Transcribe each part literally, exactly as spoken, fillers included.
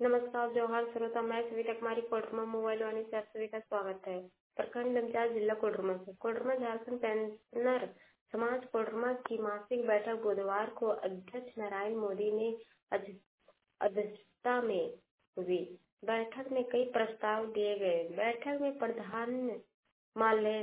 नमस्कार जौहार श्रोता, मैं सविता कुमारी कोडरमा मोबाइल वाणी से आप सभी का स्वागत है। प्रखंड पंचायत जिला कोडरमा से कोडरमा झारखंड पेंशनर समाज कोडरमा की मासिक बैठक बुधवार को अध्यक्ष नारायण मोदी ने अध- अध्यक्षता में हुई। बैठक में कई प्रस्ताव दिए गए। बैठक में प्रधान माल्य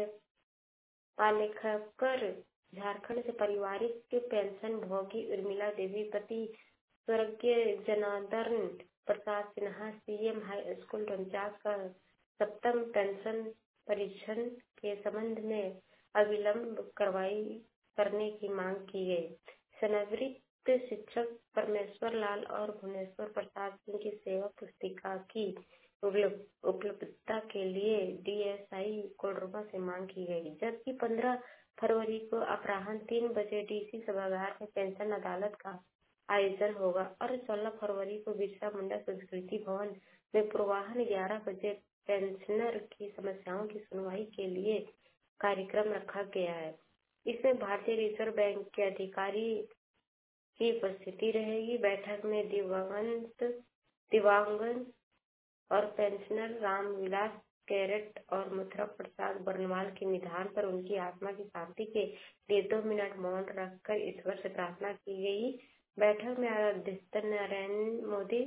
आलेखकर झारखंड से पारिवारिक पेंशन भोगी उर्मिला देवी, पति स्वर्गीय Janardan Prasad Sinha, CM high school Ramchas का सप्तम पेंशन परीक्षण के संबंध में अविलंब कार्रवाई करने की मांग की गई। सेवानिवृत्त शिक्षक परमेश्वर लाल और भुवनेश्वर प्रसाद सिंह की सेवा पुस्तिका की उपलब्ध- उपलब्धता के लिए डीएसआई कोडरमा से मांग की गई, जबकि पंद्रह फरवरी को अपराह्न तीन बजे डीसी सभागार में पेंशन अदालत का आयोजन होगा और सोलह फरवरी को बिरसा मुंडा संस्कृति भवन में पूर्वाह्न ग्यारह बजे पेंशनर की समस्याओं की सुनवाई के लिए कार्यक्रम रखा गया है। इसमें भारतीय रिजर्व बैंक के अधिकारी की उपस्थिति रहेगी। बैठक में दिवंगत दिवंगत और पेंशनर रामविलास कैरेट और मथुरा प्रसाद बर्नवाल के निधन पर उनकी आत्मा की शांति के लिए दो मिनट मौन रखकर ईश्वर से प्रार्थना की गई। बैठक में अध्यक्ष नारायण मोदी,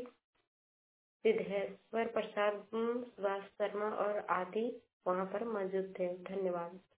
सिद्धेश्वर प्रसाद, सुभाष शर्मा और आदि वहां पर मौजूद थे। धन्यवाद।